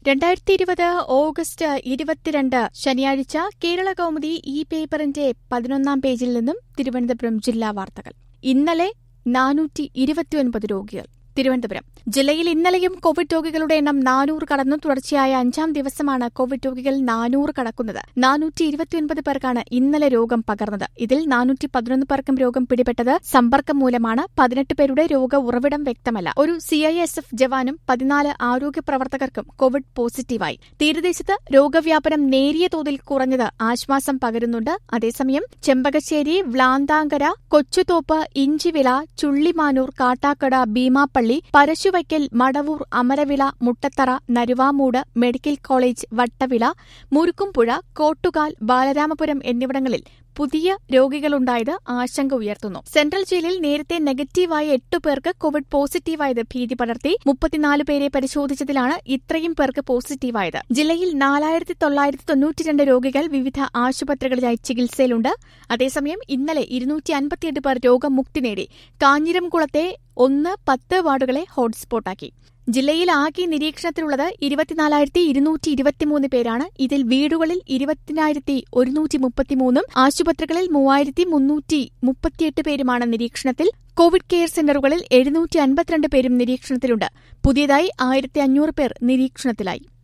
2020 August 22 ശനിയാഴ്ച കേരള കൗമുദി ഈ പേപ്പറിന്റെ 11-ാം പേജിൽ നിന്നും തിരുവനന്തപുരം ജില്ലാ വാർത്തകൾ. ഇന്നലെ 429 രോഗികൾ. തിരുവനന്തപുരം ജില്ലയിൽ ഇന്നലെയും കോവിഡ് രോഗികളുടെ എണ്ണം 400 കടന്നു. തുടർച്ചയായ 5-ാം ദിവസമാണ് കോവിഡ് രോഗികൾ 400 കടക്കുന്നത്. 429 പേർക്കാണ് ഇന്നലെ രോഗം പകർന്നത്. ഇതിൽ 411 പേർക്കും രോഗം പിടിപെട്ടത് സമ്പർക്കം മൂലമാണ്. 18 പേരുടെ രോഗ ഉറവിടം വ്യക്തമല്ല. ഒരു CISF ജവാനും 14 ആരോഗ്യ പ്രവർത്തകർക്കും കോവിഡ് പോസിറ്റീവായി. തീരദേശത്ത് രോഗവ്യാപനം നേരിയ തോതിൽ കുറഞ്ഞത് ആശ്വാസം പകരുന്നുണ്ട്. അതേസമയം ചെമ്പകശ്ശേരി, വ്ലാന്താങ്കര, കൊച്ചുതോപ്പ്, ഇഞ്ചിവിള, ചുള്ളിമാനൂർ, കാട്ടാക്കട, ഭീമാപ്പള്ളി, പരശുവയ്ക്കൽ, മടവൂർ, അമരവിള, മുട്ടത്തറ, നരുവാമൂട്, മെഡിക്കൽ കോളേജ്, വട്ടവിള, മുരുക്കുംപുഴ, കോട്ടുകാൽ, ബാലരാമപുരം എന്നിവിടങ്ങളിൽ പുതിയ രോഗികളുണ്ടായത് ആശങ്ക ഉയർത്തുന്നു. സെൻട്രൽ ജയിലിൽ നേരത്തെ നെഗറ്റീവായ 8 പേർക്ക് കോവിഡ് പോസിറ്റീവായത് ഭീതി പടർത്തി. 34 പേരെ പരിശോധിച്ചതിലാണ് ഇത്രയും പേർക്ക് പോസിറ്റീവായത്. ജില്ലയിൽ 4992 രോഗികൾ വിവിധ ആശുപത്രികളിലായി ചികിത്സയിലുണ്ട്. അതേസമയം ഇന്നലെ 258 പേർ രോഗമുക്തി നേടി. കാഞ്ഞിരംകുളത്തെ 1-10 വാർഡുകളെ ഹോട്ട്സ്പോട്ടാക്കി. ജില്ലയിൽ ആകെ നിരീക്ഷണത്തിലുള്ളത് 24,223 പേരാണ്. ഇതിൽ വീടുകളിൽ 20,133 ആശുപത്രികളിൽ 3,338 പേരുമാണ് നിരീക്ഷണത്തിൽ. കോവിഡ് കെയർ സെന്ററുകളിൽ 752 പേരും നിരീക്ഷണത്തിലുണ്ട്. പുതിയതായി 1,500 പേർ നിരീക്ഷണത്തിലായി.